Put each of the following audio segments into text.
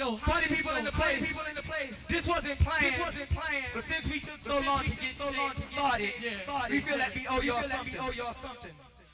Party people in the place. This wasn't planned. But since we took so long to get started, we feel like we owe y'all something.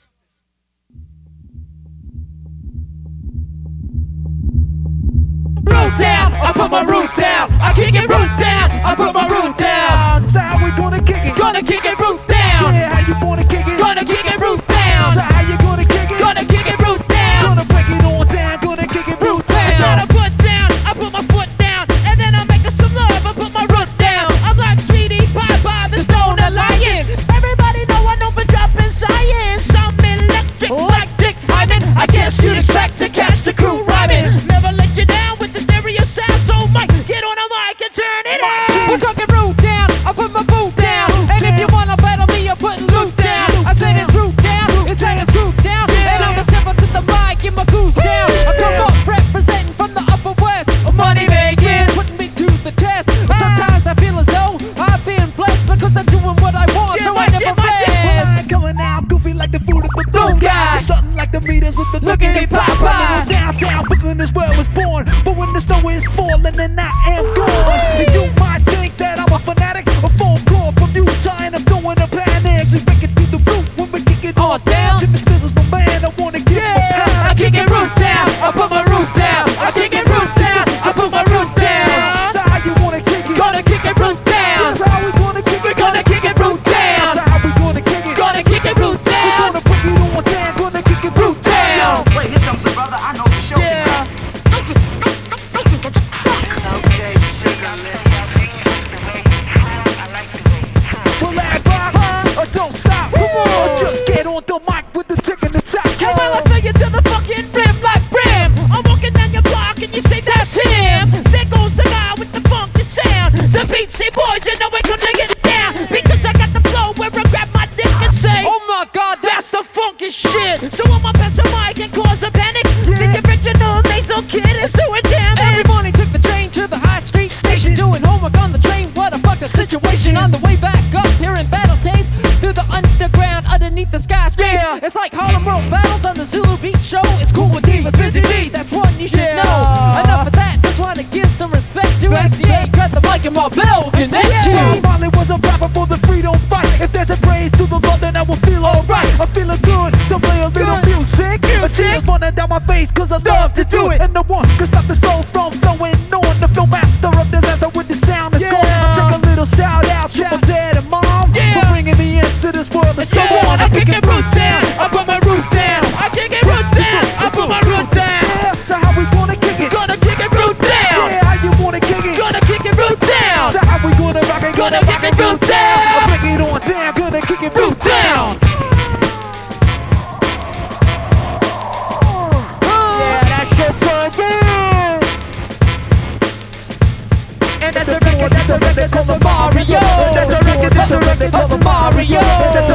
Root down, I put my root down. I kick it root down, I put my root down. So how we gonna kick it? Gonna kick it root down. Yeah, how you wanna kick it? Gonna kick it root down. So how you gonna kick it? Gonna kick it root down. Gonna break it on down, gonna kick it root down. It's not a put down, I put my foot down. And then I'm making some love, I put my root down. I'm like Sweetie Pie by the Stone Alliance. Everybody know I know for dropping science. I'm electric like Dick Hyman. I guess you'd expect to catch the crew rhyming. Never let you down with the stereo sound. So Mike, get on the mic and turn it on. We're talking root down, I put my boot down. And if you wanna battle me, you're putting loot down. I said it's root down, it's like a scoop down. And I'm a step up to the mic, get my goose down. I come up representing from the upper west. Money making, putting me to the test. But sometimes I feel as though I've been blessed because I'm doing what I want, so I never rest. Coming out goofy like the food of the Boom guy. Strutting like the meters with the Look at it pop by. Downtown Brooklyn is where I was born. But when the snow is falling and I am gone, and you might think that I'm a fanatic, a phone call from Utah and I'm going to panic. So break it to the root when we kick it on down. Jimmy Smith is my man, I wanna get my pound. I kick it root down, I put my root down. I kick it root down, I put my root down. So how you wanna kick it? Gonna kick it root down. That's how we gonna kick it. We're gonna kick it root down. That's how we gonna kick it. Gonna kick it root We're down. gonna break it on down, gonna kick it root down. Wait, here comes a brother, I know for sure. Yeah. Okay, sugar, Will that rock or don't stop? Come on, or just get on the mic with the tick and the top. And while I feel you to the fucking rim like brim, I'm walking down your block and you say that's him. There goes the guy with the funky sound. The Beatsy Boys, you know we're gonna get it down. Because I got the flow where I grab my dick and say, oh my god, that's the funky shit. So I'ma pass the mic and cause a panic. The original nasal kid is doing damage. Every morning took the train to the high street station, doing homework on the train. What a fucking situation. On the way back up here in Battle Days, through the underground, underneath the skyscraper. Yeah. It's like Harlem World battles on the Zulu Beat Show. It's cool with Divas, Busy Bee, that's one you should know. Enough of that, just wanna give some respect to SCA. Got the mic and my bell connect you. Marley was a rapper for the freedom fight. If there's a praise to the Lord, then I will feel alright. I'm feeling good to play a little music. A tears running down my face cause I love to do it. And no one can stop this flow from flowing on. The flow master of disaster with the sound is gone. I take a little shout out to my dad and mom for bringing me into this world and so on. I kick it root down, I put my root down. I kick it root down, I put my root down. Yeah, so how we gonna kick it? Gonna kick it root down. Yeah, how you wanna kick it? Gonna kick it root down. So how we gonna rock it? Gonna kick it root down. I break it on down, gonna kick it root down. Yeah, that shit's so good. And that's a record called Mario. That's a record called Mario.